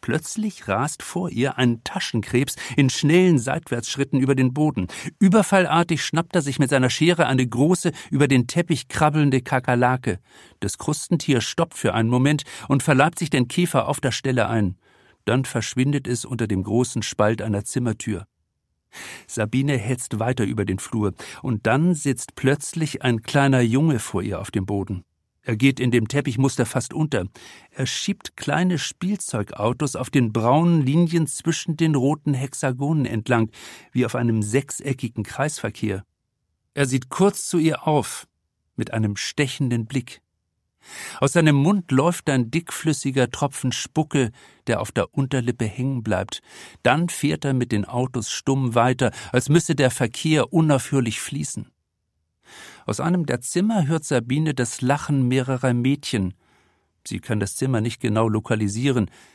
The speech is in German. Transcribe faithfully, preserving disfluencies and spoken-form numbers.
Plötzlich rast vor ihr ein Taschenkrebs in schnellen Seitwärtsschritten über den Boden. Überfallartig schnappt er sich mit seiner Schere eine große, über den Teppich krabbelnde Kakerlake. Das Krustentier stoppt für einen Moment und verleibt sich den Käfer auf der Stelle ein. Dann verschwindet es unter dem großen Spalt einer Zimmertür. Sabine hetzt weiter über den Flur, und dann sitzt plötzlich ein kleiner Junge vor ihr auf dem Boden. Er geht in dem Teppichmuster fast unter. Er schiebt kleine Spielzeugautos auf den braunen Linien zwischen den roten Hexagonen entlang, wie auf einem sechseckigen Kreisverkehr. Er sieht kurz zu ihr auf, mit einem stechenden Blick. Aus seinem Mund läuft ein dickflüssiger Tropfen Spucke, der auf der Unterlippe hängen bleibt. Dann fährt er mit den Autos stumm weiter, als müsse der Verkehr unaufhörlich fließen. Aus einem der Zimmer hört Sabine das Lachen mehrerer Mädchen. Sie kann das Zimmer nicht genau lokalisieren.